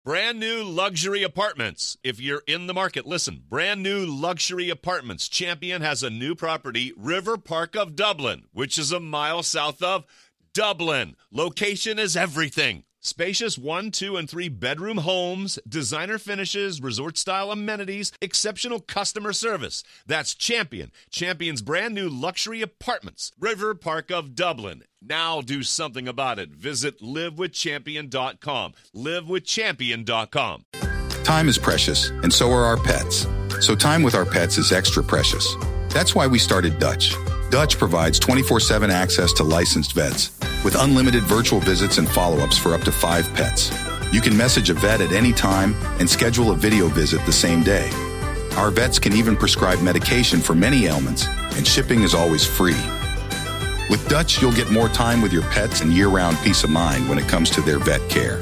Brand new luxury apartments. If you're in the market, listen. Brand new luxury apartments. Champion has a new property, River Park of Dublin, which is a mile south of Dublin. Location is everything. Spacious 1, 2, and 3 bedroom homes, designer finishes, resort-style amenities, exceptional customer service. That's Champion. Champion's brand new luxury apartments, River Park of Dublin. Now do something about it. Visit livewithchampion.com. Livewithchampion.com. Time is precious, and so are our pets. So time with our pets is extra precious. That's why we started Dutch. Dutch provides 24/7 access to licensed vets with unlimited virtual visits and follow-ups for up to 5 pets. You can message a vet at any time and schedule a video visit the same day. Our vets can even prescribe medication for many ailments, and shipping is always free. With Dutch, you'll get more time with your pets and year-round peace of mind when it comes to their vet care.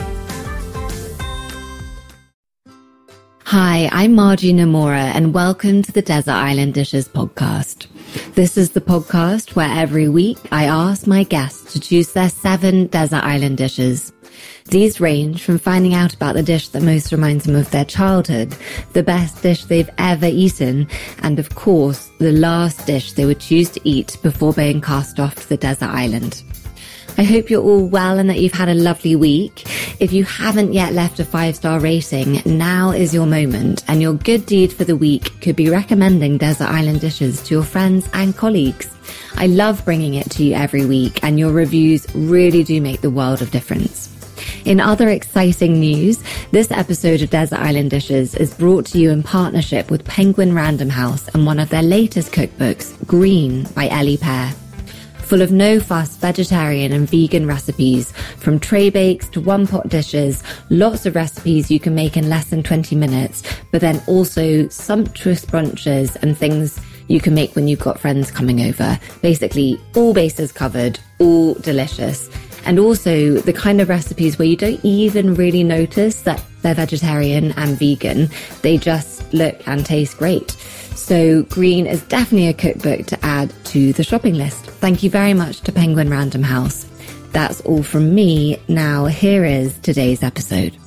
Hi, I'm Margie Nomura, and welcome to the Desert Island Dishes podcast. This is the podcast where every week I ask my guests to choose their 7 desert island dishes. These range from finding out about the dish that most reminds them of their childhood, the best dish they've ever eaten, and of course, the last dish they would choose to eat before being cast off to the desert island. I hope you're all well and that you've had a lovely week. If you haven't yet left a 5-star rating, now is your moment, and your good deed for the week could be recommending desert island dishes to your friends and colleagues. I love bringing it to you every week, and your reviews really do make the world of difference. In other exciting news, this episode of Desert Island Dishes is brought to you in partnership with Penguin Random House and one of their latest cookbooks, Green by Ellie Pear. Full of no-fuss vegetarian and vegan recipes, from tray bakes to one-pot dishes, lots of recipes you can make in less than 20 minutes, but then also sumptuous brunches and things you can make when you've got friends coming over. Basically, all bases covered, all delicious. And also the kind of recipes where you don't even really notice that they're vegetarian and vegan. They just look and taste great. So Green is definitely a cookbook to add to the shopping list. Thank you very much to Penguin Random House. That's all from me. Now here is today's episode.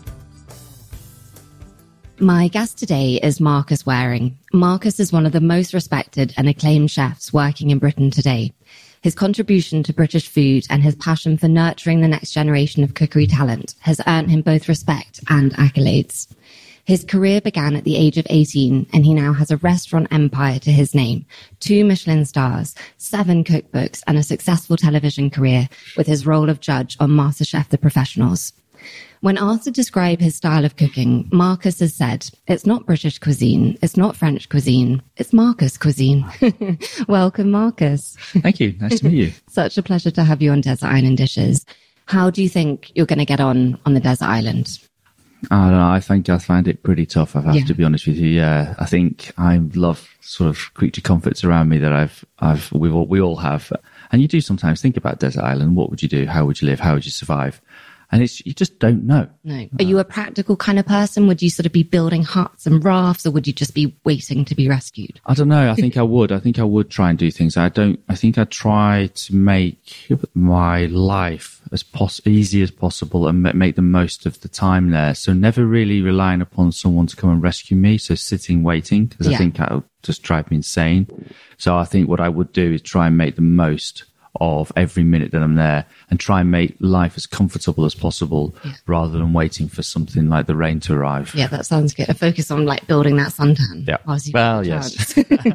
My guest today is Marcus Wareing. Marcus is one of the most respected and acclaimed chefs working in Britain today. His contribution to British food and his passion for nurturing the next generation of cookery talent has earned him both respect and accolades. His career began at the age of 18, and he now has a restaurant empire to his name, 2 Michelin stars, 7 cookbooks, and a successful television career with his role of judge on MasterChef The Professionals. When asked to describe his style of cooking, Marcus has said, "It's not British cuisine, it's not French cuisine, it's Marcus cuisine." Welcome, Marcus. Thank you. Nice to meet you. Such a pleasure to have you on Desert Island Dishes. How do you think you're going to get on the desert island? I don't know. I think I find it pretty tough. I have to be honest with you. Yeah, I think I love sort of creature comforts around me that we all have. And you do sometimes think about desert island. What would you do? How would you live? How would you survive? And you just don't know. No. Are you a practical kind of person? Would you sort of be building huts and rafts, or would you just be waiting to be rescued? I don't know. I think I would. I think I would try and do things. I think I'd try to make my life as easy as possible and make the most of the time there. So never really relying upon someone to come and rescue me. So sitting, waiting, because I think that would just drive me insane. So I think what I would do is try and make the most of every minute that I'm there and try and make life as comfortable as possible rather than waiting for something like the rain to arrive. Yeah, that sounds good. A focus on like building that suntan. Yeah. Well, yes.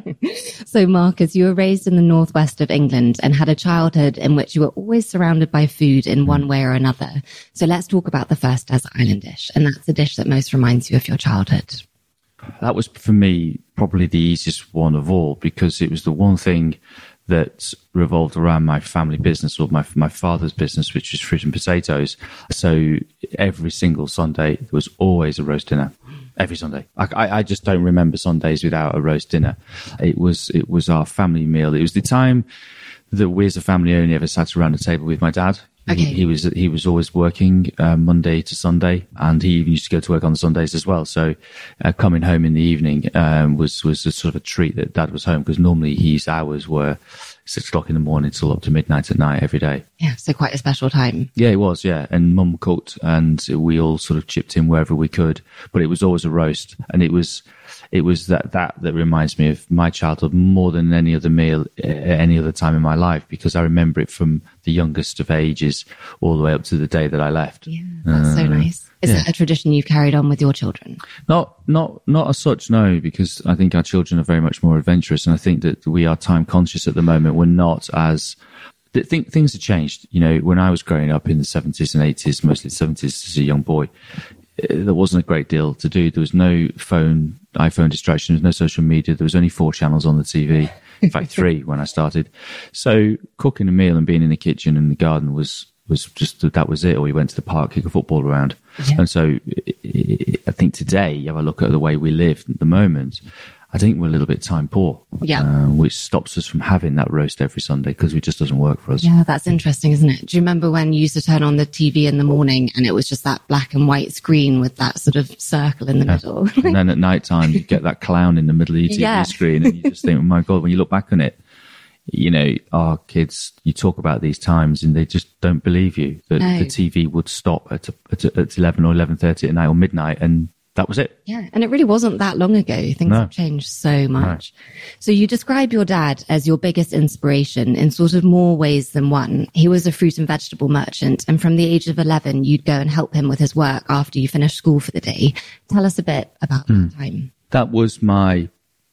So Marcus, you were raised in the northwest of England and had a childhood in which you were always surrounded by food in one way or another. So let's talk about the first desert island dish. And that's the dish that most reminds you of your childhood. That was for me probably the easiest one of all, because it was the one thing that revolved around my family business, or my father's business, which was fruit and potatoes. So every single Sunday, there was always a roast dinner. Every Sunday. I just don't remember Sundays without a roast dinner. It was our family meal. It was the time that we as a family only ever sat around a table with my dad. Okay. He was always working Monday to Sunday, and he even used to go to work on Sundays as well. So coming home in the evening was a sort of a treat that Dad was home, because normally his hours were 6 o'clock in the morning till up to midnight at night every day. Yeah, so quite a special time. Yeah, it was, yeah. And Mum cooked and we all sort of chipped in wherever we could, but it was always a roast. And it was that reminds me of my childhood more than any other meal at any other time in my life, because I remember it from the youngest of ages all the way up to the day that I left. Yeah, that's so nice. Is that a tradition you've carried on with your children? Not as such, no, because I think our children are very much more adventurous, and I think that we are time conscious at the moment. We're not as... Things have changed. You know, when I was growing up in the 70s and 80s, mostly the 70s as a young boy, there wasn't a great deal to do. There was no iPhone distraction. There was no social media. There was only 4 channels on the TV. In fact, 3 when I started. So cooking a meal and being in the kitchen and the garden was just, that was it. Or we went to the park, kick a football around. Yeah. And so I think today, if I look at the way we live at the moment, I think we're a little bit time poor, which stops us from having that roast every Sunday because it just doesn't work for us. Yeah, that's interesting, isn't it? Do you remember when you used to turn on the TV in the morning and it was just that black and white screen with that sort of circle in the middle? And then at night time, you get that clown in the middle of your TV screen and you just think, oh my God, when you look back on it, you know, our kids, you talk about these times and they just don't believe you that the TV would stop at 11 or 11:30 at night or midnight, and that was it. Yeah. And it really wasn't that long ago. Things have changed so much. No. So you describe your dad as your biggest inspiration in sort of more ways than one. He was a fruit and vegetable merchant. And from the age of 11, you'd go and help him with his work after you finished school for the day. Tell us a bit about that time. That was my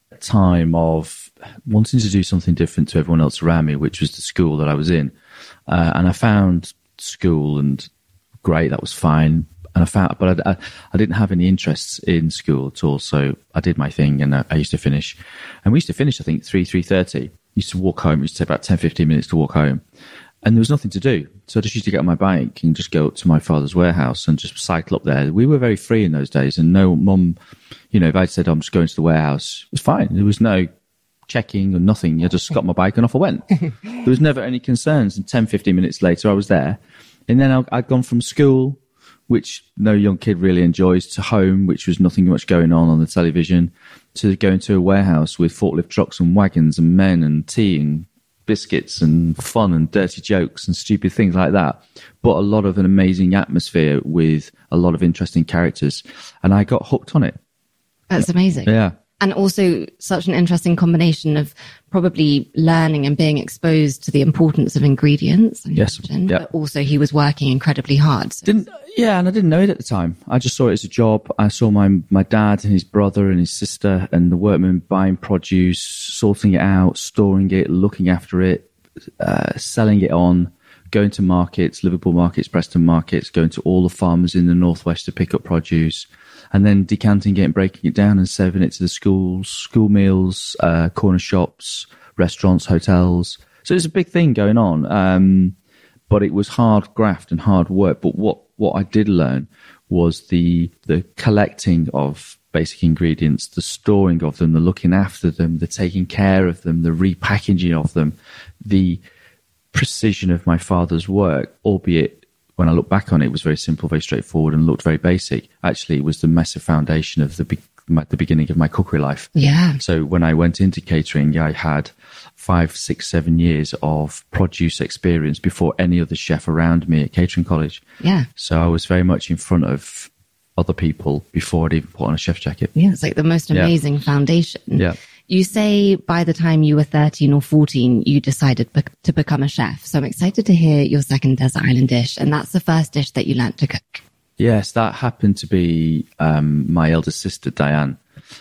time of wanting to do something different to everyone else around me, which was the school that I was in. And I found school and great. That was fine. And I didn't have any interests in school at all. So I did my thing and I used to finish. And we used to finish, I think, 3:30. Used to walk home. It used to take about 10, 15 minutes to walk home. And there was nothing to do. So I just used to get on my bike and just go up to my father's warehouse and just cycle up there. We were very free in those days. And no mum, you know, if I said, I'm just going to the warehouse, it was fine. There was no checking or nothing. I just got my bike and off I went. There was never any concerns. And 10, 15 minutes later, I was there. And then I'd gone from school, which no young kid really enjoys, to home, which was nothing much going on the television, to going to a warehouse with forklift trucks and wagons and men and tea and biscuits and fun and dirty jokes and stupid things like that. But a lot of an amazing atmosphere with a lot of interesting characters. And I got hooked on it. That's amazing. Yeah. And also such an interesting combination of probably learning and being exposed to the importance of ingredients. But also he was working incredibly hard. So. And I didn't know it at the time. I just saw it as a job. I saw my dad and his brother and his sister and the workmen buying produce, sorting it out, storing it, looking after it, selling it on, going to markets, Liverpool markets, Preston markets, going to all the farmers in the Northwest to pick up produce. And then decanting it and breaking it down and serving it to the schools, school meals, corner shops, restaurants, hotels. So there's a big thing going on. But it was hard graft and hard work. But what I did learn was the collecting of basic ingredients, the storing of them, the looking after them, the taking care of them, the repackaging of them, the precision of my father's work, albeit when I look back on it, it was very simple, very straightforward, and looked very basic. Actually, it was the massive foundation of the beginning of my cookery life. Yeah. So when I went into catering, I had 5, 6, 7 years of produce experience before any other chef around me at catering college. Yeah. So I was very much in front of other people before I'd even put on a chef's jacket. Yeah, it's like the most amazing foundation. Yeah. You say by the time you were 13 or 14, you decided to become a chef. So I'm excited to hear your second desert island dish. And that's the first dish that you learnt to cook. Yes, that happened to be my eldest sister, Diane.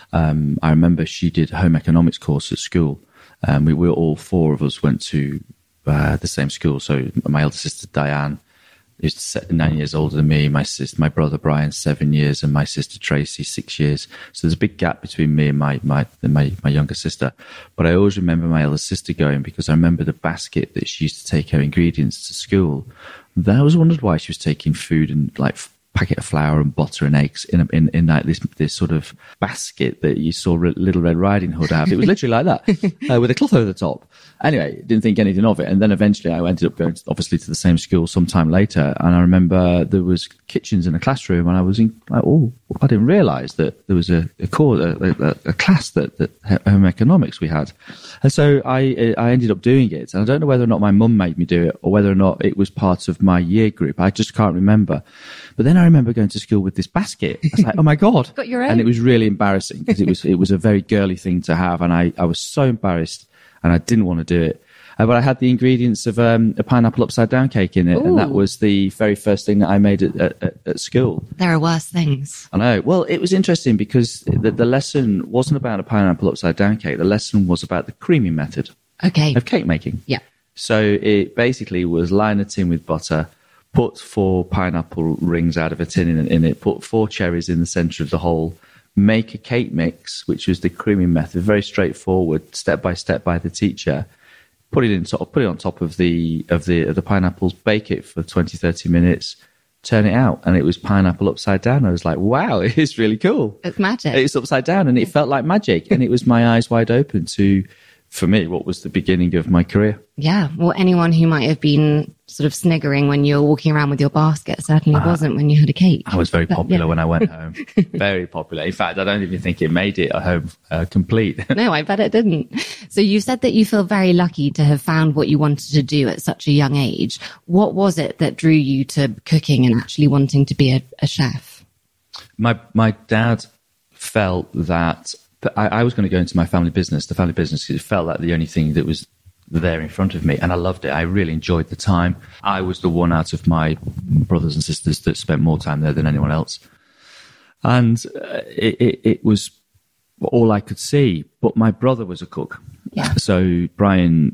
I remember she did a home economics course at school. We were all 4 of us went to the same school. So my eldest sister, Diane, is 9 years older than me. My brother Brian, 7 years, and my sister Tracy, 6 years. So there's a big gap between me and my younger sister. But I always remember my elder sister going, because I remember the basket that she used to take her ingredients to school. Then I always wondered why she was taking food and like packet of flour and butter and eggs in like this sort of basket that you saw Little Red Riding Hood have. It was literally like that, with a cloth over the top. Anyway, didn't think anything of it. And then eventually I ended up going obviously to the same school sometime later. And I remember there was kitchens in a classroom and I was like, oh, I didn't realise that there was a class that home economics we had. And so I ended up doing it. And I don't know whether or not my mum made me do it or whether or not it was part of my year group. I just can't remember. But then I remember going to school with this basket. I was like, oh my God. Got your own. And it was really embarrassing because it was a very girly thing to have. And I was so embarrassed and I didn't want to do it. But I had the ingredients of a pineapple upside down cake in it. Ooh. And that was the very first thing that I made at school. There are worse things. I know. Well, it was interesting because the lesson wasn't about a pineapple upside down cake. The lesson was about the creaming method of cake making. Yeah. So it basically was line a tin with butter, put 4 pineapple rings out of a tin in it, put 4 cherries in the center of the hole, make a cake mix, which was the creaming method, very straightforward, step by step by the teacher. Put it on top of the pineapples, bake it for 20, 30 minutes, turn it out, and it was pineapple upside down. I was like, wow, it is really cool. It's magic. It's upside down, and it felt like magic, and it was my eyes wide open to, for me, what was the beginning of my career. Yeah. Well, anyone who might have been sort of sniggering when you were walking around with your basket certainly wasn't when you had a cake. I was very popular when I went home. Very popular. In fact, I don't even think it made it at home complete. No, I bet it didn't. So you said that you feel very lucky to have found what you wanted to do at such a young age. What was it that drew you to cooking and actually wanting to be a chef? My dad felt that I was going to go into my family business. The family business, it felt like the only thing that was there in front of me, and I loved it. I really enjoyed the time. I was the one out of my brothers and sisters that spent more time there than anyone else, and it was all I could see. But my brother was a cook. Yeah. So Brian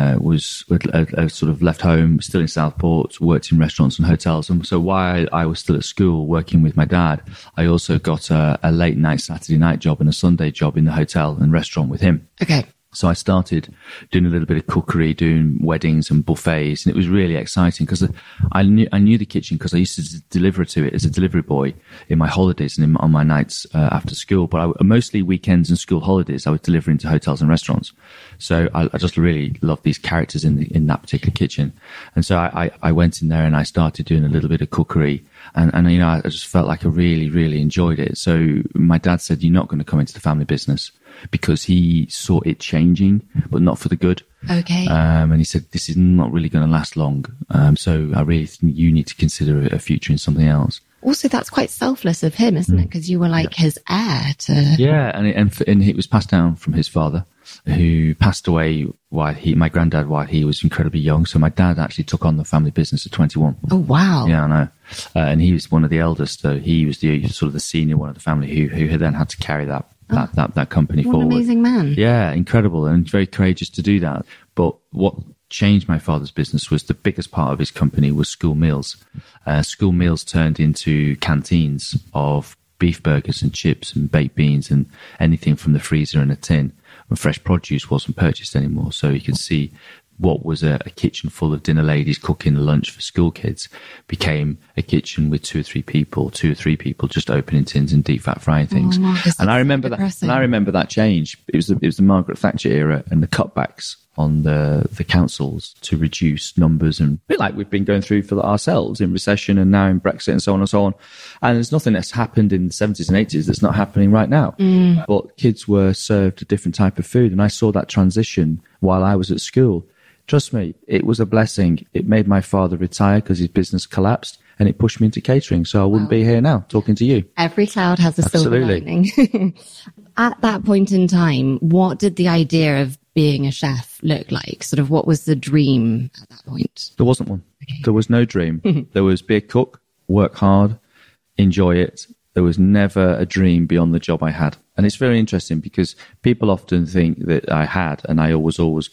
was sort of left home, still in Southport, worked in restaurants and hotels. And so while I was still at school working with my dad, I also got a late night Saturday night job and a Sunday job in the hotel and restaurant with him. Okay. So I started doing a little bit of cookery, doing weddings and buffets, and it was really exciting because I knew the kitchen because I used to deliver to it as a delivery boy in my holidays and on my nights after school. But mostly weekends and school holidays, I was delivering to hotels and restaurants. So I just really loved these characters in that particular kitchen, and so I went in there and I started doing a little bit of cookery. And you know, I just felt like I really, really enjoyed it. So my dad said, "You're not going to come into the family business," because he saw it changing, but not for the good. Okay. And he said, "This is not really going to last long. So I really think you need to consider a future in something else." Also, that's quite selfless of him, isn't it? Because you were like his heir to... Yeah, and it was passed down from his father, who passed away my granddad, while he was incredibly young. So my dad actually took on the family business at 21. Oh, wow. Yeah, I know. And he was one of the eldest, so he was the sort of the senior one of the family who then had to carry that company forward. What an amazing man. Yeah, incredible, and very courageous to do that. But what changed my father's business was the biggest part of his company was school meals. School meals turned into canteens of beef burgers and chips and baked beans and anything from the freezer and a tin. When fresh produce wasn't purchased anymore. So you can see what was a kitchen full of dinner ladies cooking lunch for school kids became a kitchen with two or three people just opening tins and deep fat frying things. Marcus, and I remember that. And I remember that change. It was the Margaret Thatcher era and the cutbacks on the councils to reduce numbers, and a bit like we've been going through for ourselves in recession and now in Brexit and so on and so on. And there's nothing that's happened in the 70s and 80s that's not happening right now. But kids were served a different type of food, and I saw that transition while I was at school. Trust me, it was a blessing. It made my father retire because his business collapsed, and it pushed me into catering. So I wouldn't be here now talking to you. Every cloud has a silver lining. At that point in time, what did the idea of being a chef look like? Sort of what was the dream at that point? There wasn't one. Okay. There was no dream. There was be a cook, work hard, enjoy it. There was never a dream beyond the job I had. And it's very interesting because people often think that I had, and I was always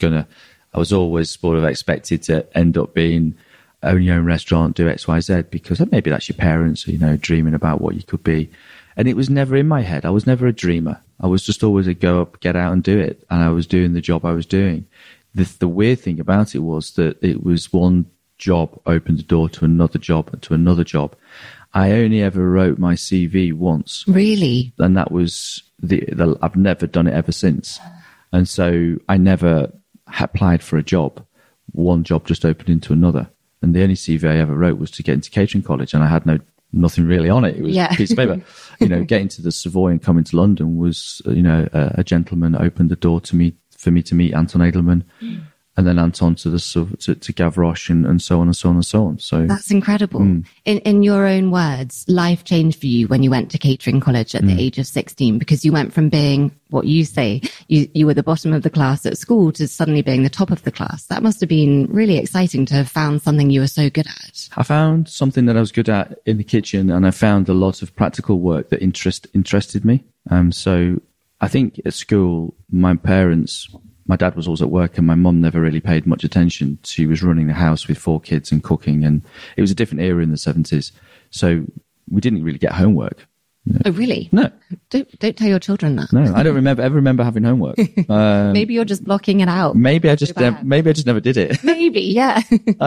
sort of expected to end up being own your own restaurant, do X, Y, Z, because maybe that's your parents, dreaming about what you could be. And it was never in my head. I was never a dreamer. I was just always a go up, get out and do it. And I was doing the job I was doing. The weird thing about it was that it was one job opened the door to another job and to another job. I only ever wrote my CV once. Really? And that was I've never done it ever since. And so I never applied for a job. One job just opened into another. And the only CV I ever wrote was to get into catering college. And I had nothing really on it. It was a piece of paper. Getting to the Savoy and coming to London was, a gentleman opened the door for me to meet Anton Edelman. And then Anton to Gavroche and so on and so on and so on. So that's incredible. In your own words, life changed for you when you went to catering college at the age of 16, because you went from being what you say, you were the bottom of the class at school to suddenly being the top of the class. That must have been really exciting to have found something you were so good at. I found something that I was good at in the kitchen, and I found a lot of practical work that interested me. So I think at school, my dad was always at work and my mum never really paid much attention. She was running the house with 4 kids and cooking, and it was a different era in the 70s. So we didn't really get homework. Oh, really? No. Don't tell your children that. No, I don't ever remember having homework. Maybe you're just blocking it out. Maybe I just never did it. Maybe, yeah.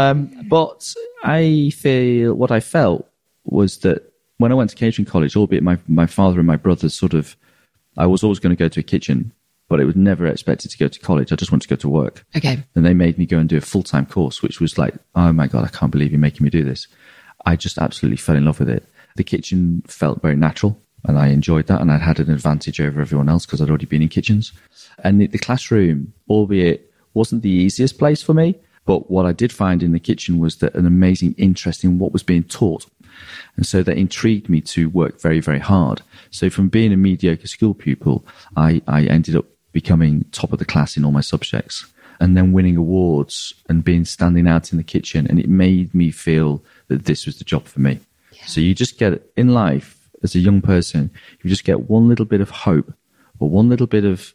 But I feel what I felt was that when I went to catering college, albeit my father and my brothers I was always going to go to a kitchen, but it was never expected to go to college. I just wanted to go to work. Okay. And they made me go and do a full-time course, which was like, oh my God, I can't believe you're making me do this. I just absolutely fell in love with it. The kitchen felt very natural and I enjoyed that. And I'd had an advantage over everyone else because I'd already been in kitchens. And the classroom, albeit wasn't the easiest place for me, but what I did find in the kitchen was that an amazing interest in what was being taught. And so that intrigued me to work very, very hard. So from being a mediocre school pupil, I ended up becoming top of the class in all my subjects and then winning awards and standing out in the kitchen. And it made me feel that this was the job for me. Yeah. So you just get in life as a young person, you just get one little bit of hope or one little bit of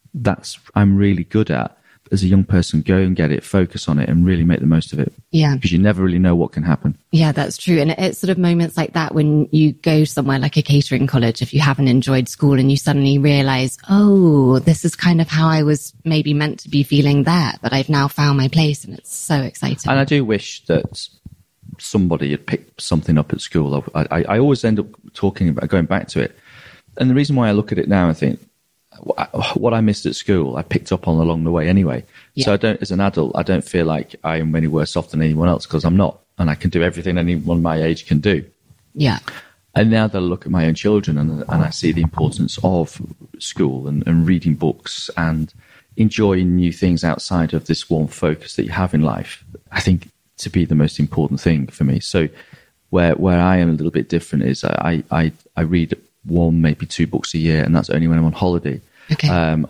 I'm really good at. As a young person, go and get it, focus on it and really make the most of it. Yeah. Because you never really know what can happen. Yeah, that's true. And it's sort of moments like that when you go somewhere like a catering college, if you haven't enjoyed school and you suddenly realize, oh, this is kind of how I was maybe meant to be feeling there, but I've now found my place and it's so exciting. And I do wish that somebody had picked something up at school. I always end up talking about going back to it. And the reason why I look at it now, I think, what I missed at school, I picked up on along the way anyway. Yeah. So as an adult, I don't feel like I am any worse off than anyone else because I'm not. And I can do everything anyone my age can do. Yeah. And now that I look at my own children and I see the importance of school and reading books and enjoying new things outside of this one focus that you have in life, I think to be the most important thing for me. So where I am a little bit different is I read 1, maybe 2 books a year, and that's only when I'm on holiday. Okay. I'm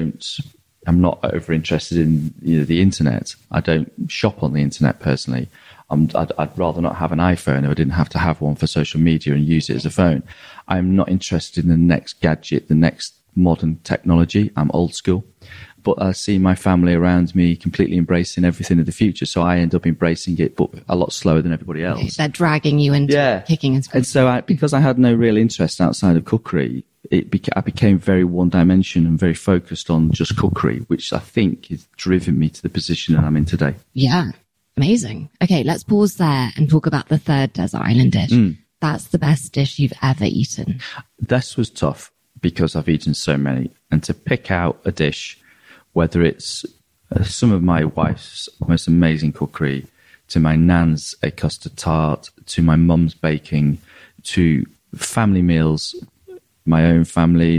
not over interested in the internet. I don't shop on the internet personally. I'd rather not have an iPhone if I didn't have to have one for social media and use it as a phone. I'm not interested in the next gadget, the next modern technology. I'm old school. But I see my family around me completely embracing everything of the future. So I end up embracing it, but a lot slower than everybody else. They're dragging you into kicking and screaming. And so because I had no real interest outside of cookery, I became very one-dimensional and very focused on just cookery, which I think has driven me to the position that I'm in today. Yeah, amazing. Okay, let's pause there and talk about the third desert island dish. That's the best dish you've ever eaten. This was tough because I've eaten so many. And to pick out a dish, whether it's some of my wife's most amazing cookery, to my nan's a custard tart, to my mum's baking, to family meals, my own family,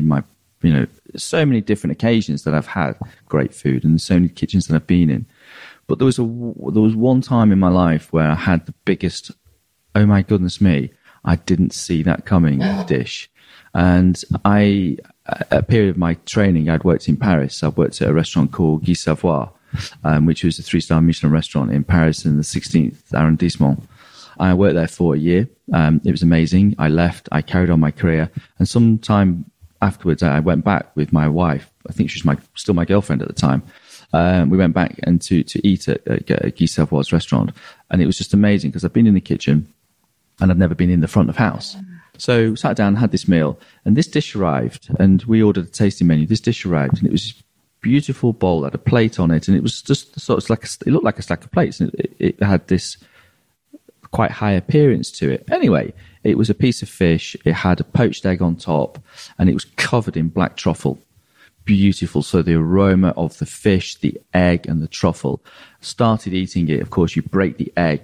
so many different occasions that I've had great food and so many kitchens that I've been in. But there was one time in my life where I had the biggest, oh my goodness me, I didn't see that coming dish. And a period of my training, I'd worked in Paris. I worked at a restaurant called Guy Savoy, which was a 3-star Michelin restaurant in Paris in the 16th arrondissement. I worked there for a year. It was amazing. I left. I carried on my career. And sometime afterwards, I went back with my wife. I think she was still my girlfriend at the time. We went back and to eat at Guy Savoy's restaurant. And it was just amazing because I've been in the kitchen and I've never been in the front of house. So sat down, had this meal, and this dish arrived, and we ordered a tasting menu. This dish arrived, and it was this beautiful bowl, had a plate on it, and it was just sort of it looked like a stack of plates, and it had this quite high appearance to it. Anyway, it was a piece of fish. It had a poached egg on top, and it was covered in black truffle. Beautiful. So the aroma of the fish, the egg, and the truffle. Started eating it. Of course, you break the egg,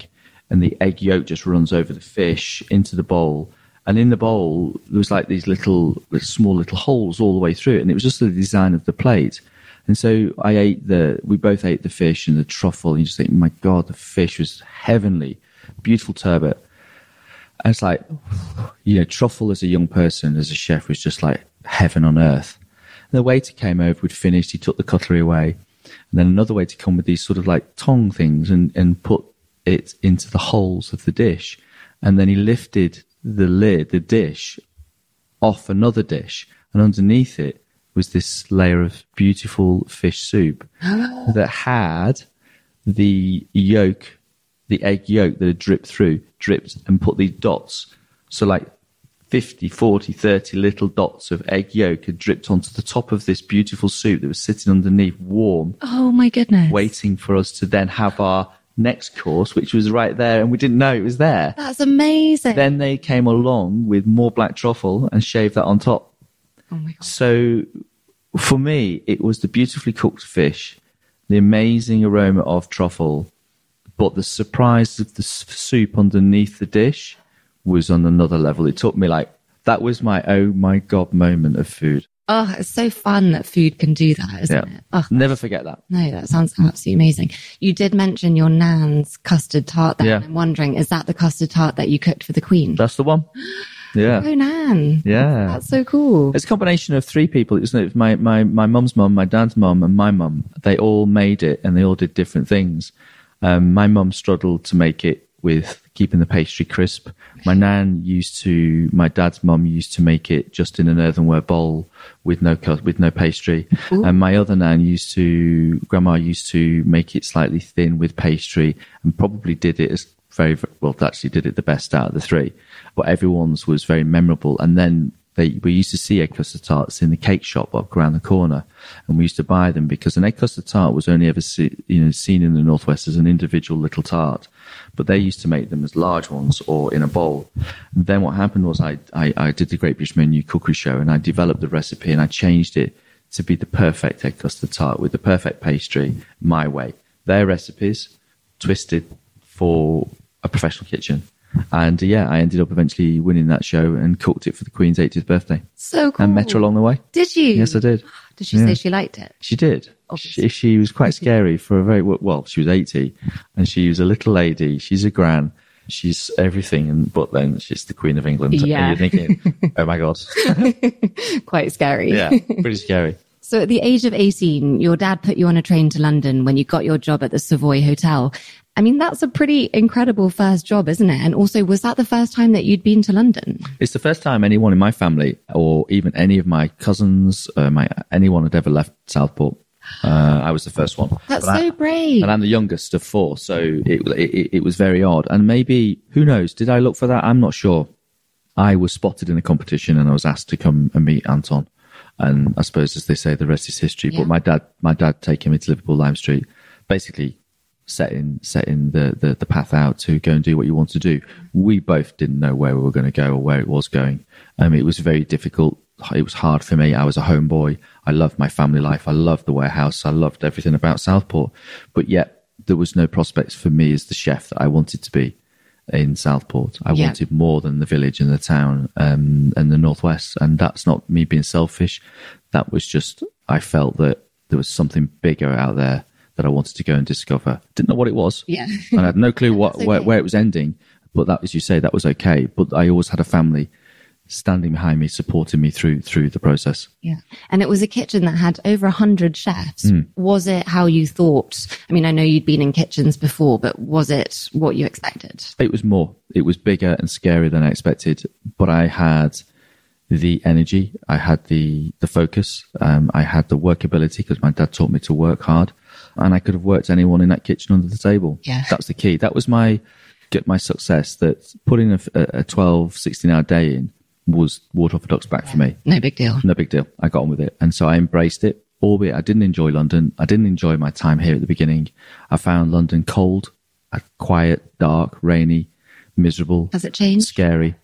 and the egg yolk just runs over the fish into the bowl. And in the bowl, there was like these small little holes all the way through it. And it was just the design of the plate. And so we both ate the fish and the truffle. And you just think, my God, the fish was heavenly, beautiful turbot. And it's like, truffle as a young person, as a chef, was just like heaven on earth. And the waiter came over, we'd finished, he took the cutlery away. And then another waiter come with these sort of like tong things and put it into the holes of the dish. And then he lifted the lid, the dish, off another dish. And underneath it was this layer of beautiful fish soup that had the yolk, the egg yolk that had dripped and put these dots. So like 50, 40, 30 little dots of egg yolk had dripped onto the top of this beautiful soup that was sitting underneath, warm. Oh, my goodness. Waiting for us to then have our next course, which was right there, and we didn't know it was there. That's amazing. Then they came along with more black truffle and shaved that on top. Oh, my God. So for me, it was the beautifully cooked fish, the amazing aroma of truffle, but the surprise of the soup underneath the dish was on another level. It took me that was my oh my God moment of food. Oh, it's so fun that food can do that, isn't it? Oh, never forget that. No, that sounds absolutely amazing. You did mention your nan's custard tart there. Yeah. And I'm wondering, is that the custard tart that you cooked for the Queen? That's the one. Yeah. Oh, Nan. Yeah. That's so cool. It's a combination of three people, isn't it? My mum's mum, my dad's mum, and my mum. They all made it, and they all did different things. My mum struggled to make it with keeping the pastry crisp. My dad's mum used to make it just in an earthenware bowl with no pastry. Ooh. And my other grandma used to make it slightly thin with pastry, and probably did it as actually did it the best out of the three. But everyone's was very memorable. And then we used to see egg custard tarts in the cake shop up around the corner, and we used to buy them because an egg custard tart was only ever seen in the Northwest as an individual little tart, but they used to make them as large ones or in a bowl. And then what happened was I did the Great British Menu Cookery Show, and I developed the recipe, and I changed it to be the perfect egg custard tart with the perfect pastry my way. Their recipes twisted for a professional kitchen. And I ended up eventually winning that show and cooked it for the Queen's 80th birthday. So cool. And met her along the way. Did you? Yes, I did. Did she say she liked it? She did. She was quite scary for a very, she was 80 and she was a little lady. She's a gran. She's everything. But then she's the Queen of England. Yeah. And you're thinking, oh my God. Quite scary. Yeah, pretty scary. So at the age of 18, your dad put you on a train to London when you got your job at the Savoy Hotel. I mean, that's a pretty incredible first job, isn't it? And also, was that the first time that you'd been to London? It's the first time anyone in my family or even any of my cousins, anyone had ever left Southport. I was the first one. That's so brave. And I'm the youngest of four, so it was very odd. And maybe, who knows, did I look for that? I'm not sure. I was spotted in a competition and I was asked to come and meet Anton. And I suppose, as they say, the rest is history. Yeah. But my dad taking me to Liverpool Lime Street, basically setting the path out to go and do what you want to do. We both didn't know where we were going to go or where it was going. It was very difficult. It was hard for me. I was a homeboy. I loved my family life. I loved the warehouse. I loved everything about Southport. But yet there was no prospects for me as the chef that I wanted to be in Southport. I wanted more than the village and the town and the Northwest. And that's not me being selfish. That was just, I felt that there was something bigger out there that I wanted to go and discover. Didn't know what it was. Yeah. And I had no clue where it was ending. But that, as you say, that was okay. But I always had a family standing behind me, supporting me through the process. Yeah. And it was a kitchen that had over 100 chefs. Was it how you thought? I mean, I know you'd been in kitchens before, but was it what you expected? It was more. It was bigger and scarier than I expected. But I had the energy. I had the focus. I had the workability because my dad taught me to work hard. And I could have worked anyone in that kitchen under the table. Yeah. That's the key. That was my success, that putting a 12, 16-hour day in was water off a duck's back for me. No big deal. No big deal. I got on with it. And so I embraced it, albeit I didn't enjoy London. I didn't enjoy my time here at the beginning. I found London cold, quiet, dark, rainy, miserable. Has it changed? Scary.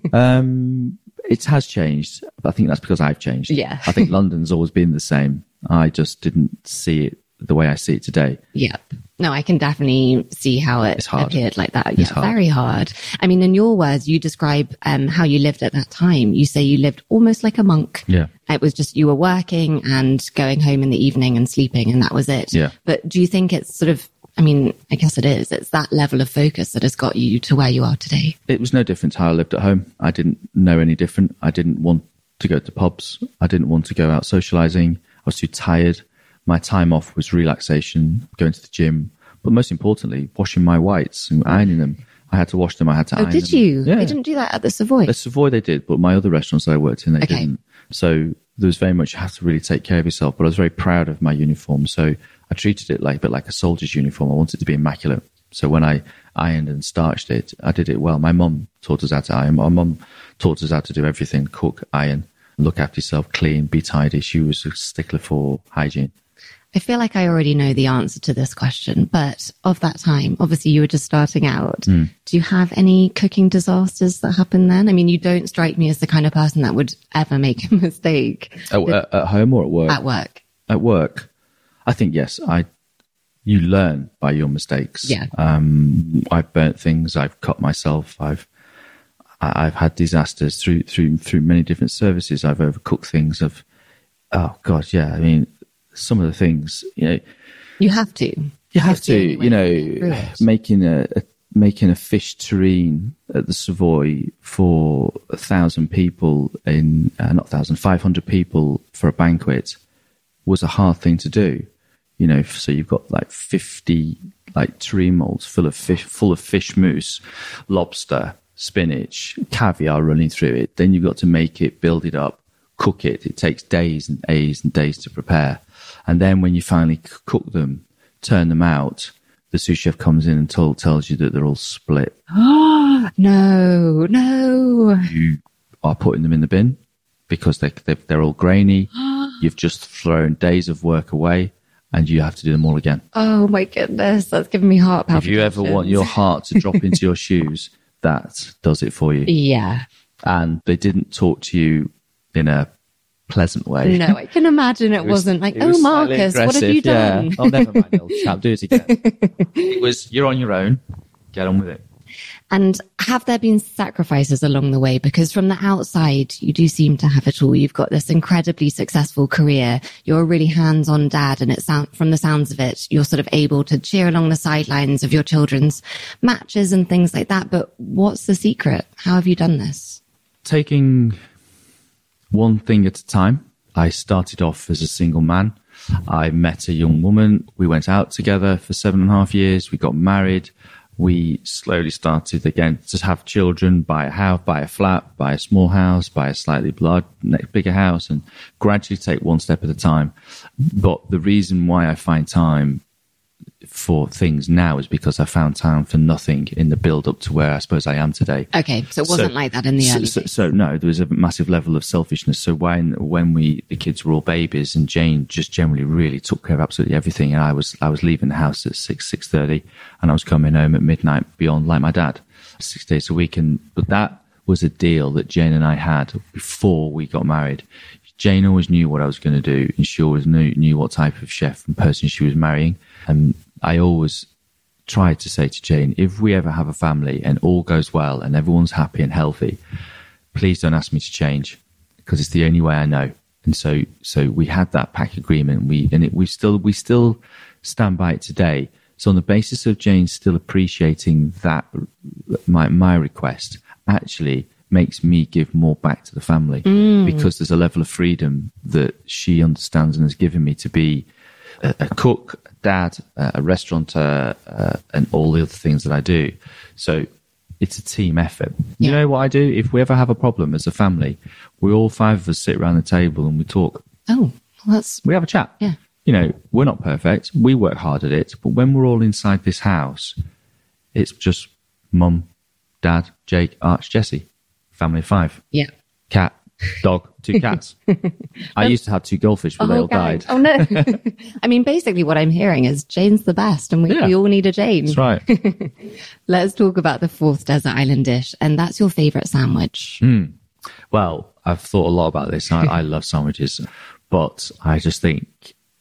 It has changed. I think that's because I've changed. Yeah. I think London's always been the same. I just didn't see it the way I see it today. Yep. No, I can definitely see how it appeared like that. It's Yeah, hard. very hard. I mean, in your words, you describe how you lived at that time. You say you lived almost like a monk. Yeah. It was just you were working and going home in the evening and sleeping, and that was it. Yeah. But do you think it's sort of, I mean, I guess it is. It's that level of focus that has got you to where you are today. It was no different to how I lived at home. I didn't know any different. I didn't want to go to pubs. I didn't want to go out socializing. I was too tired. My time off was relaxation, going to the gym, but most importantly, washing my whites and ironing them. I had to wash them. I had to iron them. Oh, did you? Yeah. They didn't do that at the Savoy? At Savoy they did, but my other restaurants that I worked in, they Okay. didn't. So there was very much, you have to really take care of yourself. But I was very proud of my uniform. So I treated it a bit like a soldier's uniform. I wanted it to be immaculate. So when I ironed and starched it, I did it well. My mum taught us how to iron. My mum taught us how to do everything: cook, iron, look after yourself, clean, be tidy. She was a stickler for hygiene. I feel like I already know the answer to this question, but of that time, obviously you were just starting out. Do you have any cooking disasters that happened then? I mean, you don't strike me as the kind of person that would ever make a mistake. At home or at work? At work. At work, I think yes. You learn by your mistakes. Yeah. I've burnt things. I've cut myself. I've had disasters through many different services. I've overcooked things. Oh God, yeah. I mean, some of the things, You have to. you have It's the to, only way to get through it. making a fish terrine at the Savoy for 1,000 people not 500 people for a banquet was a hard thing to do. So you've got like 50 terrine molds full of fish mousse, lobster, spinach, caviar running through it. Then you've got to make it, build it up, cook it. It takes days and days and days to prepare. And then when you finally cook them, turn them out, the sous chef comes in and tells you that they're all split. No. You are putting them in the bin because they're all grainy. You've just thrown days of work away and you have to do them all again. Oh my goodness, that's giving me heart If palpitations. you ever want your heart to drop into your shoes, that does it for you. Yeah. And they didn't talk to you in a pleasant way. No, I can imagine it wasn't like, It was slightly Marcus, what have aggressive, you done? Yeah. Oh, never mind, old chap, do it again. It was, you're on your own, get on with it. And have there been sacrifices along the way? Because from the outside, you do seem to have it all. You've got this incredibly successful career. You're a really hands-on dad, and from the sounds of it, you're sort of able to cheer along the sidelines of your children's matches and things like that. But what's the secret? How have you done this? Taking one thing at a time. I started off as a single man. I met a young woman. We went out together for 7.5 years. We got married. We slowly started again to have children, buy a house, buy a flat, buy a small house, buy a slightly bigger house, and gradually take one step at a time. But the reason why I find time for things now is because I found time for nothing in the build up to where I suppose I am today. Okay, so it wasn't like that in the early days. So no, there was a massive level of selfishness. So when the kids were all babies, and Jane just generally really took care of absolutely everything, and I was leaving the house at 6:30, and I was coming home at midnight beyond, like my dad, 6 days a week. But that was a deal that Jane and I had before we got married. Jane always knew what I was going to do, and she always knew what type of chef and person she was marrying. And I always tried to say to Jane, if we ever have a family and all goes well and everyone's happy and healthy, please don't ask me to change, because it's the only way I know. And so we had that pact agreement. We still stand by it today. So on the basis of Jane still appreciating that, my request actually makes me give more back to the family, because there's a level of freedom that she understands and has given me to be a cook, a dad, a restaurateur, and all the other things that I do. So it's a team effort. You know what I do? If we ever have a problem as a family, we all 5 of us sit around the table and we talk. Oh, well, We have a chat. Yeah. We're not perfect. We work hard at it. But when we're all inside this house, it's just mum, dad, Jake, Arch, Jesse. Family of 5. Yeah. Cat, dog, 2 cats. I used to have 2 goldfish, but they all gang. died. Oh, no. I mean, basically what I'm hearing is Jane's the best, and we all need a Jane. That's right. Let's talk about the 4th desert island dish, and that's your favourite sandwich. Well, I've thought a lot about this. I love sandwiches, but I just think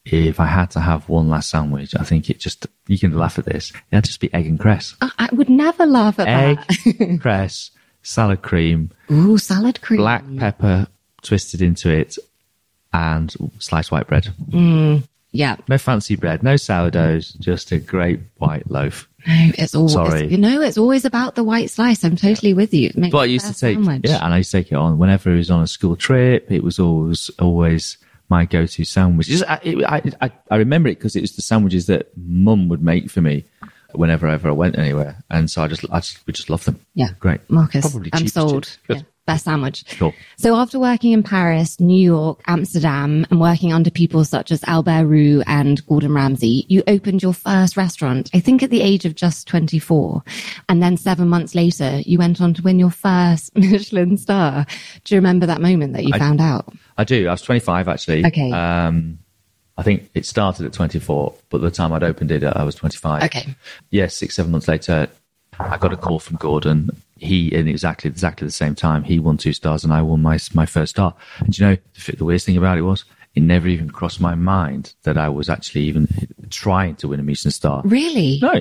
if I had to have one last sandwich, I think you can laugh at this, it'd just be egg and cress. I would never laugh at that. Egg, cress, salad cream. Ooh, salad cream. Black pepper twisted into it, and sliced white bread. Yeah. No fancy bread, no sourdoughs, just a great white loaf. No, it's always, Sorry. it's always about the white slice. I'm totally with you. It makes But I the used to best take, sandwich. and I used to take it on whenever it was on a school trip. It was always my go-to sandwich. I remember it because it was the sandwiches that Mum would make for me whenever ever I went anywhere, and so we just loved them. Yeah, great, Marcus. Probably I'm cheap as sold. chips. Good. Yeah, best sandwich. Cool. So after working in Paris, New York, Amsterdam, and working under people such as Albert Roux and Gordon Ramsay, you opened your first restaurant, I think at the age of just 24. And then 7 months later, you went on to win your first Michelin star. Do you remember that moment that you found out? I do. I was 25 actually. Okay. I think it started at 24, but the time I'd opened it, I was 25. Okay. Yeah, 6-7 months later, I got a call from Gordon. In exactly the same time, he won 2 stars and I won my first star. And you know, the weirdest thing about it was, it never even crossed my mind that I was actually even trying to win a Michelin star. Really? No,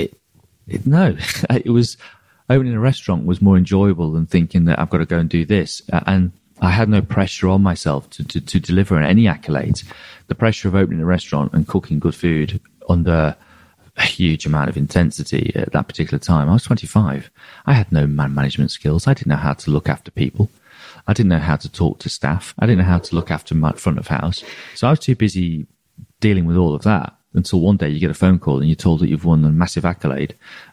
no. It was, opening a restaurant was more enjoyable than thinking that I've got to go and do this. And I had no pressure on myself to deliver any accolade. The pressure of opening a restaurant and cooking good food under a huge amount of intensity at that particular time. I was 25. I had no management skills. I didn't know how to look after people. I didn't know how to talk to staff. I didn't know how to look after my front of house. So I was too busy dealing with all of that until one day you get a phone call and you're told that you've won a massive accolade.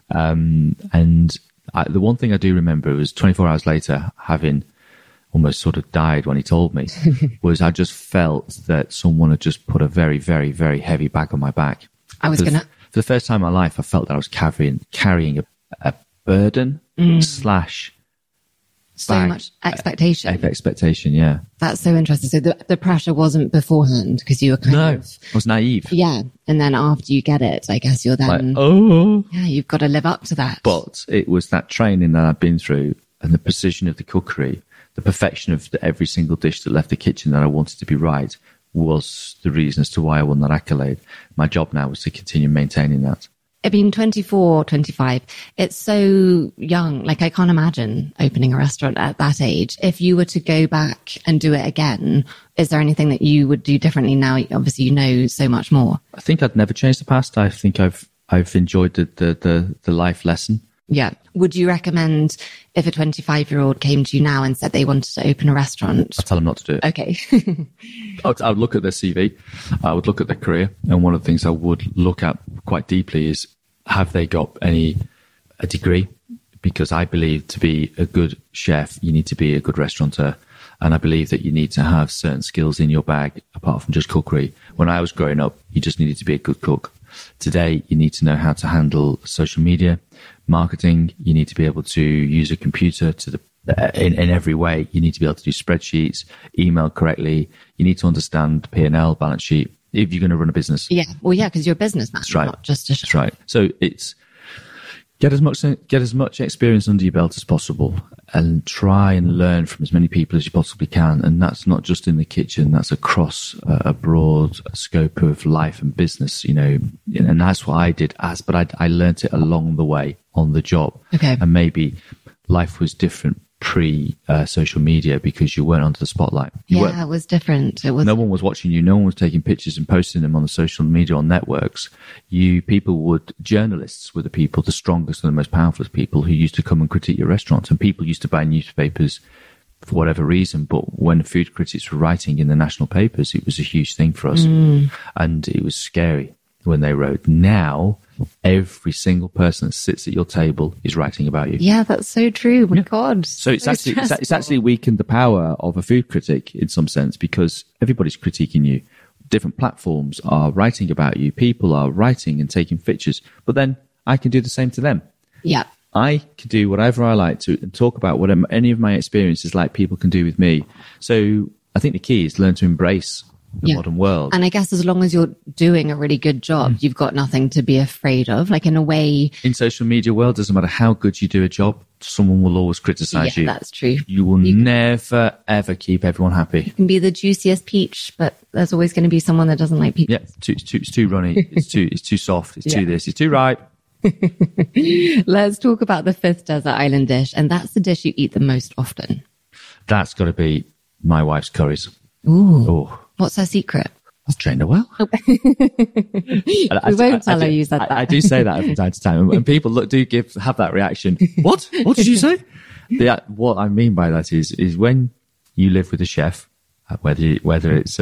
The one thing I do remember was 24 hours later, having almost sort of died when he told me, was I just felt that someone had just put a very, very, very heavy bag on my back. For the first time in my life, I felt that I was carrying a burden slash so bag, much expectation. Expectation, yeah. That's so interesting. So the pressure wasn't beforehand because you were kind of... I was naive. Yeah. And then after you get it, I guess you're then... Like, yeah, you've got to live up to that. But it was that training that I'd been through and the precision of the cookery, the perfection of every single dish that left the kitchen that I wanted to be right, was the reason as to why I won that accolade. My job now was to continue maintaining that. I mean, 24, 25, it's so young. Like, I can't imagine opening a restaurant at that age. If you were to go back and do it again, is there anything that you would do differently now? Obviously, you know so much more. I think I'd never change the past. I think I've enjoyed the life lesson. Yeah. Would you recommend if a 25-year-old came to you now and said they wanted to open a restaurant? I'd tell them not to do it. Okay. I would look at their CV. I would look at their career. And one of the things I would look at quite deeply is, have they got a degree? Because I believe to be a good chef, you need to be a good restaurateur. And I believe that you need to have certain skills in your bag apart from just cookery. When I was growing up, you just needed to be a good cook. Today, you need to know how to handle social media, marketing. You need to be able to use a computer in every way. You need to be able to do spreadsheets, email correctly. You need to understand P&L, balance sheet, if you're going to run a business. Yeah. Well, yeah, because you're a businessman, That's right. not just a chef. That's right. So it's get as much experience under your belt as possible and try and learn from as many people as you possibly can. And that's not just in the kitchen. That's across a broad scope of life and business, you know, and that's what I did but I learned it along the way on the job. Okay. And maybe life was different pre-social media because you weren't under the spotlight. Yeah, it was different. No one was watching you. No one was taking pictures and posting them on the social media or networks. Journalists were the people, the strongest and the most powerful people who used to come and critique your restaurants, and people used to buy newspapers for whatever reason. But when food critics were writing in the national papers, it was a huge thing for us. And it was scary when they wrote. Now, every single person that sits at your table is writing about you. Yeah, that's so true. My God. So it's actually weakened the power of a food critic in some sense, because everybody's critiquing you. Different platforms are writing about you. People are writing and taking pictures. But then I can do the same to them. Yeah. I can do whatever I like to and talk about whatever any of my experiences like people can do with me. So I think the key is learn to embrace modern world. And I guess as long as you're doing a really good job, you've got nothing to be afraid of. Like, in a way, in social media world, doesn't matter how good you do a job, someone will always criticize you. That's true. You will never, ever keep everyone happy. You can be the juiciest peach, but there's always going to be someone that doesn't like peach. Yeah, it's too runny. It's too soft. It's too this. It's too ripe. Let's talk about the fifth desert island dish, and that's the dish you eat the most often. That's got to be my wife's curries. Ooh. Oh, What's her secret? I've trained her well. We won't tell her you said that. I do say that from time to time, and people have that reaction. What? What did you say? What I mean by that is when you live with a chef, whether it's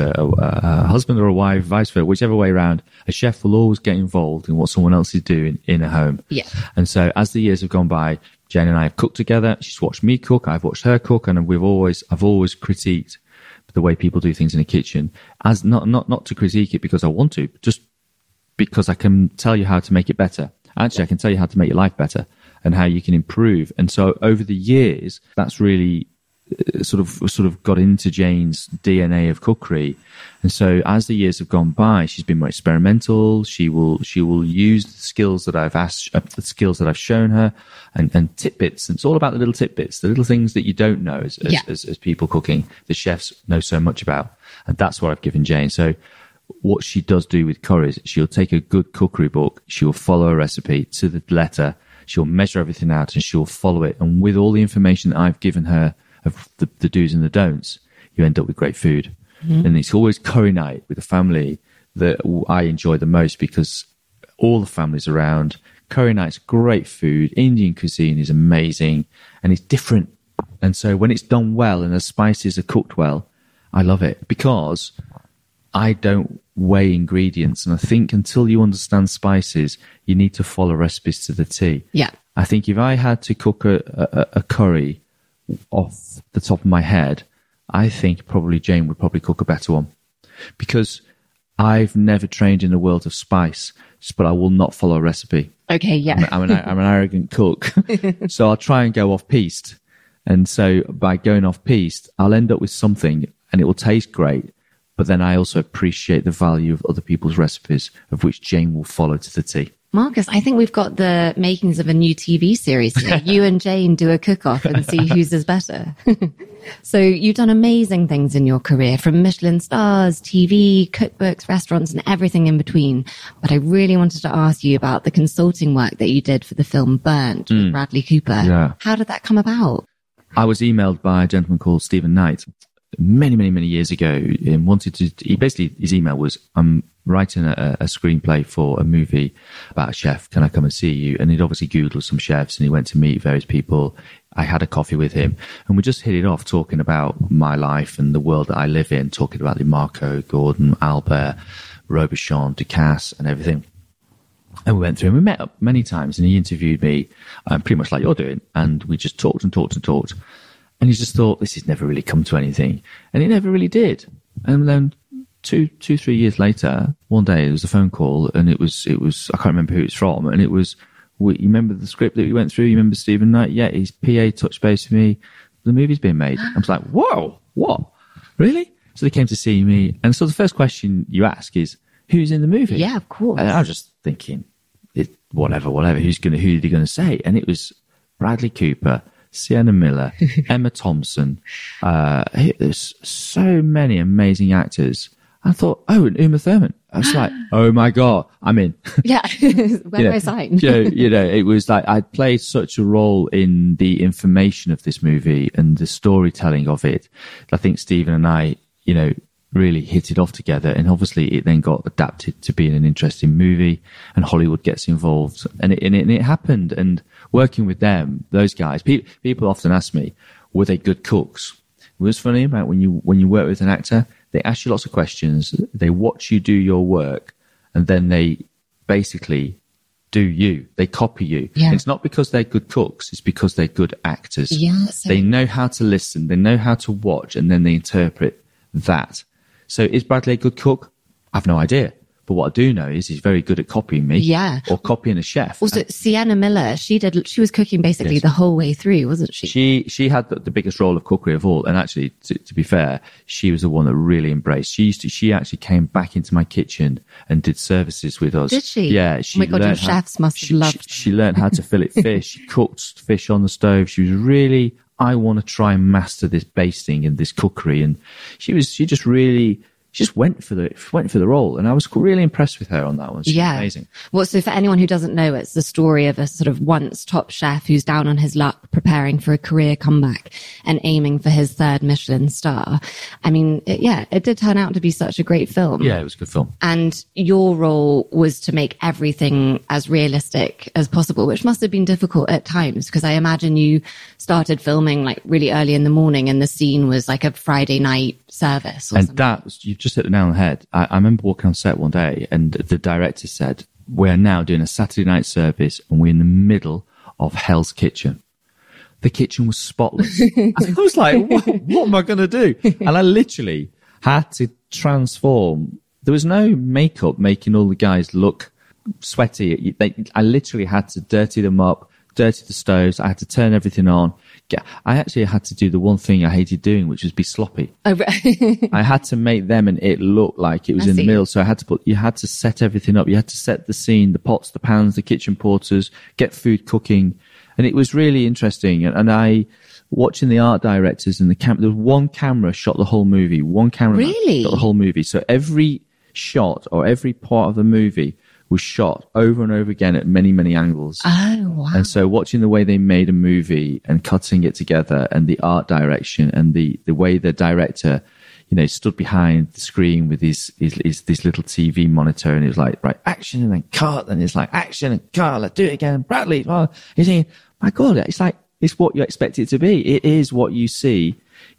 a husband or a wife, vice versa, whichever way around, a chef will always get involved in what someone else is doing in a home. Yeah. And so as the years have gone by, Jane and I have cooked together. She's watched me cook. I've watched her cook, and I've always critiqued the way people do things in the kitchen, as not to critique it because I want to, just because I can tell you how to make it better. Actually, I can tell you how to make your life better and how you can improve. And so over the years, that's really sort of got into Jane's DNA of cookery. And so as the years have gone by, she's been more experimental. She will use the skills that I've shown her, and tidbits. And it's all about the little tidbits, the little things that you don't know as people cooking. The chefs know so much about, and that's what I've given Jane. So what she does do with curries, she'll take a good cookery book, she'll follow a recipe to the letter, she'll measure everything out, and she'll follow it. And with all the information that I've given her of the do's and the don'ts, you end up with great food. Mm-hmm. And it's always curry night with the family that I enjoy the most, because all the family's around. Curry night's great food. Indian cuisine is amazing, and it's different. And so when it's done well and the spices are cooked well, I love it, because I don't weigh ingredients. And I think until you understand spices, you need to follow recipes to the T. Yeah. I think if I had to cook a curry off the top of my head, I think probably Jane would probably cook a better one, because I've never trained in the world of spice, but I will not follow a recipe. Okay, yeah. I'm an arrogant cook, so I'll try and go off piste. And so by going off piste, I'll end up with something, and it will taste great. But then I also appreciate the value of other people's recipes, of which Jane will follow to the T. Marcus, I think we've got the makings of a new TV series here. You and Jane do a cook-off and see whose is better. So you've done amazing things in your career, from Michelin stars, TV, cookbooks, restaurants, and everything in between. But I really wanted to ask you about the consulting work that you did for the film Burnt with Bradley Cooper. Yeah. How did that come about? I was emailed by a gentleman called Stephen Knight many years ago, and his email was, I'm writing a screenplay for a movie about a chef. Can I come and see you? And he'd obviously Googled some chefs, and he went to meet various people. I had a coffee with him, and we just hit it off, talking about my life and the world that I live in, talking about Marco, Gordon, Albert, Robuchon, Ducasse, and everything. And we went through, and we met up many times, and he interviewed me pretty much like you're doing. And we just talked. And he just thought, this has never really come to anything. And it never really did. And then 2-3 years later, one day there was a phone call, and it was I can't remember who it's from. And it was, you remember the script that we went through? You remember Stephen Knight? Yeah, his PA touched base with me. The movie's being made. I was like, whoa, what? Really? So they came to see me. And so the first question you ask is, who's in the movie? Yeah, of course. And I was just thinking, whatever. Who are they going to say? And it was Bradley Cooper, Sienna Miller, Emma Thompson. There's so many amazing actors. I thought, and Uma Thurman. I was like, oh my God, I'm in. Yeah, where do I sign? It was like I played such a role in the information of this movie and the storytelling of it. I think Stephen and I, really hit it off together, and obviously it then got adapted to being an interesting movie, and Hollywood gets involved, and it happened. And working with them, those guys, people often ask me, were they good cooks? It was funny about when you work with an actor, they ask you lots of questions, they watch you do your work, and then they basically do you. They copy you. Yeah. It's not because they're good cooks, it's because they're good actors. Yeah, so they know how to listen, they know how to watch, and then they interpret that. So is Bradley a good cook? I've no idea. But what I do know is he's very good at copying me. Yeah. Or copying a chef. Also, Sienna Miller, she was cooking basically the whole way through, wasn't she? She had the biggest role of cookery of all. And actually, to be fair, she was the one that really embraced. She actually came back into my kitchen and did services with us. Did she? Yeah. Oh my God, your chefs must have loved. She learned how to fillet fish. She cooked fish on the stove. She was really, I want to try and master this basting and this cookery. And she just went for the role, and I was really impressed with her on that one. She was amazing. Well, so for anyone who doesn't know, it's the story of a sort of once top chef who's down on his luck, preparing for a career comeback and aiming for his 3rd Michelin star. I mean, it did turn out to be such a great film. Yeah, it was a good film. And your role was to make everything as realistic as possible, which must have been difficult at times, because I imagine you started filming like really early in the morning, and the scene was like a Friday night service. Or something. You've just hit the nail on the head. I remember walking on set one day, and the director said, "We're now doing a Saturday night service, and we're in the middle of Hell's Kitchen." The kitchen was spotless. I was like, what am I going to do? And I literally had to transform. There was no makeup making all the guys look sweaty. I literally had to dirty them up, dirty the stoves. I had to turn everything on. I actually had to do the one thing I hated doing, which was be sloppy. Oh, I had to make them and it look like it was in the middle. So you had to set everything up. You had to set the scene, the pots, the pans, the kitchen porters, get food cooking. And it was really interesting. And I, watching the art directors and there was one camera shot the whole movie. One camera shot the whole movie. So every shot or every part of the movie was shot over and over again at many, many angles. Oh, wow. And so watching the way they made a movie and cutting it together, and the art direction and the way the director, stood behind the screen with his little TV monitor, and it was like, right, action and then cut, and it's like action and cut, let's do it again. Bradley, he's saying, my God, it's what you expect it to be. It is what you see,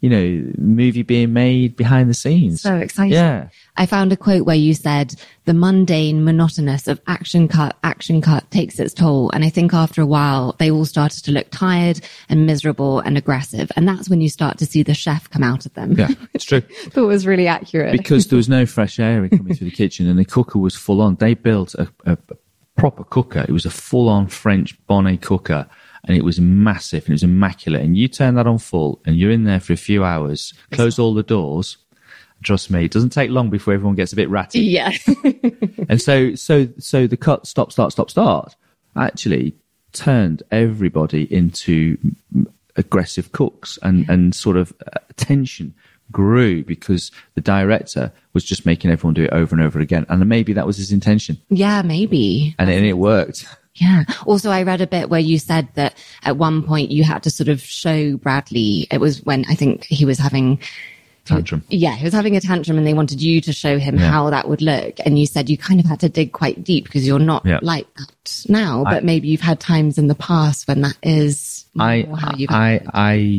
movie being made behind the scenes. So exciting. Yeah. I found a quote where you said, "The mundane monotonous of action cut takes its toll." And I think after a while, they all started to look tired and miserable and aggressive. And that's when you start to see the chef come out of them. Yeah, it's true. That was really accurate. Because there was no fresh air coming through the kitchen, and the cooker was full on. They built a proper cooker. It was a full on French Bonnet cooker. And it was massive and it was immaculate. And you turn that on full and you're in there for a few hours, close all the doors. Trust me, it doesn't take long before everyone gets a bit ratty. Yeah. And so the cut, stop, actually turned everybody into aggressive cooks, and sort of tension grew because the director was just making everyone do it over and over again. And maybe that was his intention. Yeah, maybe. And it worked. Yeah. Also, I read a bit where you said that at one point you had to sort of show Bradley. It was when I think he was having tantrum. Yeah, he was having a tantrum, and they wanted you to show him how that would look. And you said you kind of had to dig quite deep because you're not like that now, but maybe you've had times in the past when that is more how you've I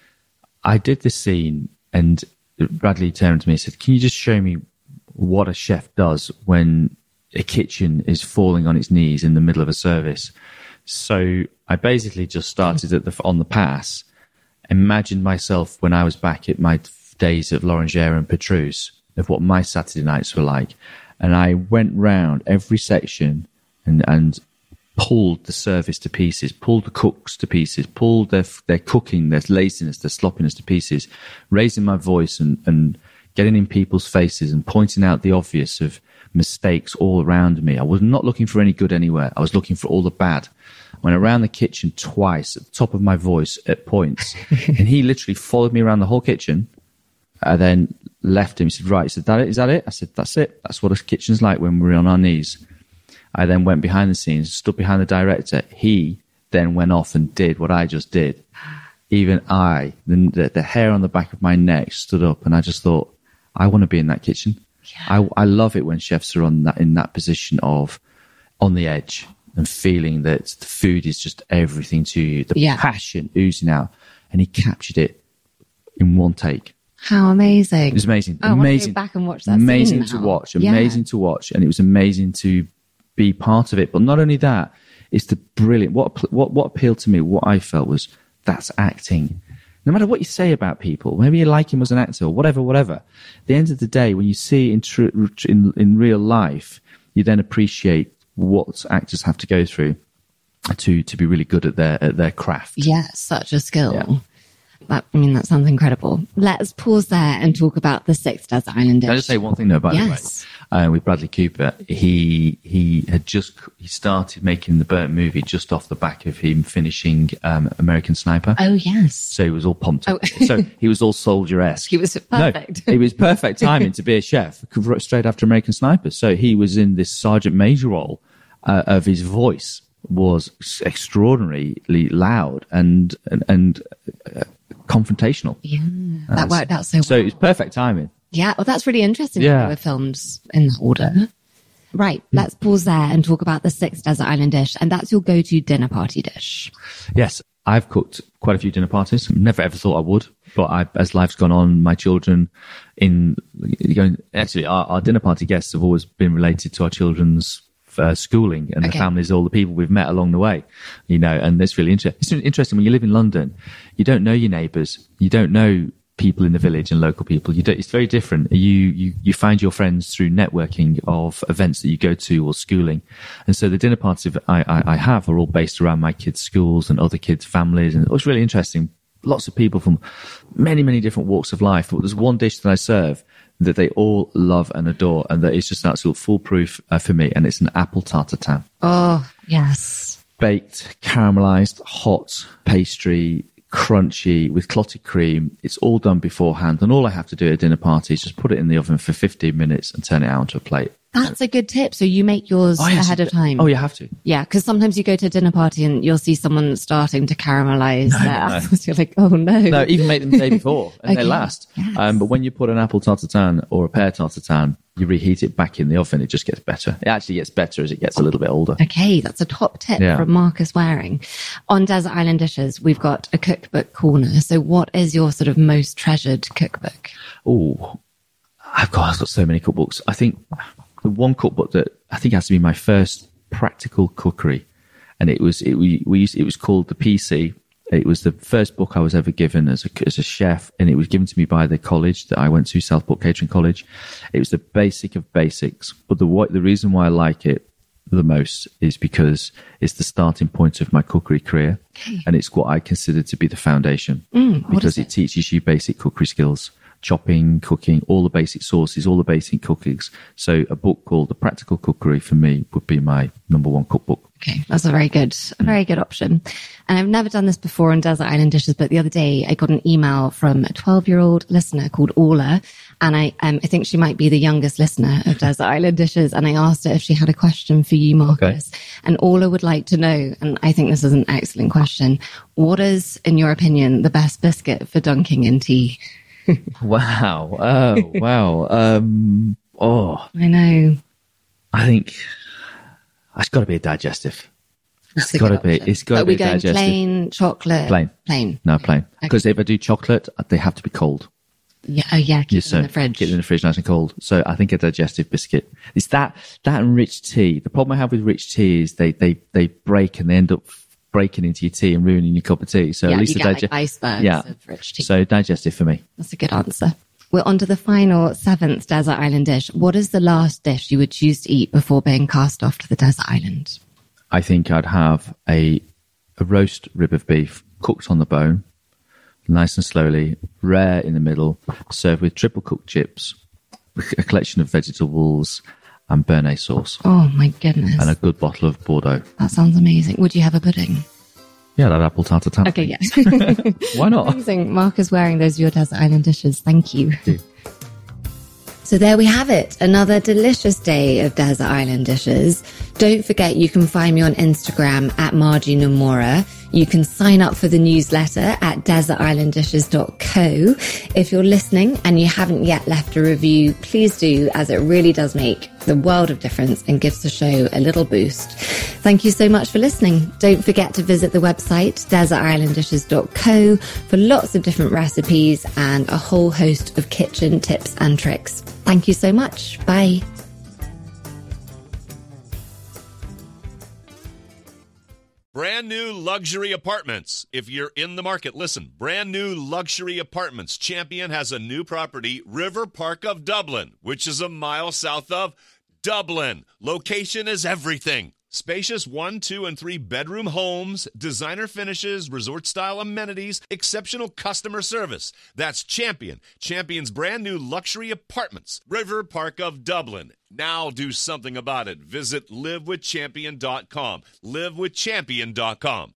did this scene, and Bradley turned to me and said, "Can you just show me what a chef does when a kitchen is falling on its knees in the middle of a service?" So I basically just started on the pass, imagined myself when I was back at my days at L'Orangère and Petrus, of what my Saturday nights were like. And I went round every section and pulled the service to pieces, pulled the cooks to pieces, pulled their cooking, their laziness, their sloppiness to pieces, raising my voice and getting in people's faces and pointing out the obvious of mistakes all around me. I was not looking for any good anywhere. I was looking for all the bad. I went around the kitchen twice at the top of my voice at points, and he literally followed me around the whole kitchen. I then left him. He said, "Right." He said, "Is that it?" I said, "That's it. That's what a kitchen's like when we're on our knees." I then went behind the scenes, stood behind the director. He then went off and did what I just did. Even the hair on the back of my neck stood up, and I just thought, I want to be in that kitchen. Yeah. I love it when chefs are in that position of on the edge and feeling that the food is just everything to you, the passion oozing out. And he captured it in one take. How amazing. It was amazing. I want to go back and watch that amazing scene to watch. Amazing to watch. And it was amazing to be part of it. But not only that, it's the brilliant, what appealed to me, what I felt was, that's acting. no matter what you say about people, maybe you like him as an actor or whatever, at the end of the day, when you see in real life, you then appreciate what actors have to go through to be really good at their craft. Yeah, such a skill. Yeah. That sounds incredible. Let's pause there and talk about the sixth desert island dish. Can I just say one thing, though, by the way? With Bradley Cooper, he started making the Burton movie just off the back of him finishing American Sniper. Oh, yes. So he was all pumped up. So he was all soldier-esque. He was perfect. No, it was perfect timing to be a chef straight after American Sniper. So he was in this Sergeant Major role of his voice was extraordinarily loud and confrontational. Yeah, that worked out so well. So it was perfect timing. Yeah, well, that's really interesting Yeah. that they were filmed in that order. Right, let's pause there and talk about the sixth desert island dish, and that's your go-to dinner party dish. Yes, I've cooked quite a few dinner parties. Never ever thought I would, but as life's gone on, my children our dinner party guests have always been related to our children's schooling and the families, all the people we've met along the way, and that's really interesting. It's interesting when you live in London, you don't know your neighbours, you don't know people in the village and local people. It's very different. You find your friends through networking of events that you go to or schooling, and so the dinner parties I have are all based around my kids' schools and other kids' families, and it was really interesting. Lots of people from many, many different walks of life, but there's one dish that I serve that they all love and adore, and that is just an absolute foolproof for me, and it's an apple tartare. Oh, yes. Baked, caramelized, hot pastry, crunchy, with clotted cream. It's all done beforehand, and all I have to do at a dinner party is just put it in the oven for 15 minutes and turn it out onto a plate. That's a good tip. So you make yours ahead of time. Oh, you have to. Yeah, because sometimes you go to a dinner party and you'll see someone starting to caramelize their apples. You're like, oh no. No, even make them the day before and they last. Yes. But when you put an apple tartare or a pear tartare, you reheat it back in the oven, it just gets better. It actually gets better as it gets a little bit older. Okay, that's a top tip from Marcus Waring. On Desert Island Dishes, we've got a cookbook corner. So what is your sort of most treasured cookbook? Oh, I've got so many cookbooks. I think the one cookbook that I think has to be my first practical cookery, and it was called the PC. It was the first book I was ever given as a chef, and it was given to me by the college that I went to, Southport Catering College. It was the basic of basics, but the reason why I like it the most is because it's the starting point of my cookery career, and it's what I consider to be the foundation, because it teaches you basic cookery skills. Chopping, cooking, all the basic sauces, all the basic cookings. So a book called The Practical Cookery for me would be my number one cookbook. Okay, that's a very good option. And I've never done this before on Desert Island Dishes, but the other day I got an email from a 12-year-old listener called Orla, and I think she might be the youngest listener of Desert Island Dishes, and I asked her if she had a question for you, Marcus. Okay. And Orla would like to know, and I think this is an excellent question, what is, in your opinion, the best biscuit for dunking in tea? Wow. Oh, wow. I know. I think it's got to be a digestive. It's got to be a digestive. Are we going plain, chocolate? Plain. No, plain. Because if I do chocolate, they have to be cold. Yeah. Oh, yeah. Keep them in the fridge. Keep them in the fridge nice and cold. So I think a digestive biscuit. It's that and rich tea. The problem I have with rich tea is they break and they end up breaking into your tea and ruining your cup of tea. So at least you get like icebergs of rich tea. So digestive for me. That's a good answer. We're on to the final seventh desert island dish. What is the last dish you would choose to eat before being cast off to the desert island? I think I'd have a roast rib of beef cooked on the bone, nice and slowly, rare in the middle, served with triple cooked chips, a collection of vegetables, and béarnaise sauce. Oh my goodness. And a good bottle of Bordeaux. That sounds amazing. Would you have a pudding? Yeah, that apple tartare. Okay, yeah. Why not? Amazing. Marcus Waring, those are your Desert Island Dishes. Thank you. So there we have it. Another delicious day of Desert Island Dishes. Don't forget you can find me on Instagram at Margie Nomura. You can sign up for the newsletter at desertislanddishes.co. If you're listening and you haven't yet left a review, please do, as it really does make the world of difference and gives the show a little boost. Thank you so much for listening. Don't forget to visit the website desertislanddishes.co for lots of different recipes and a whole host of kitchen tips and tricks. Thank you so much. Bye. Brand new luxury apartments. If you're in the market, listen. Brand new luxury apartments. Champion has a new property, River Park of Dublin, which is a mile south of Dublin. Location is everything. Spacious 1, 2, and 3 bedroom homes, designer finishes, resort-style amenities, exceptional customer service. That's Champion. Champion's brand new luxury apartments, River Park of Dublin. Now do something about it. Visit livewithchampion.com. livewithchampion.com.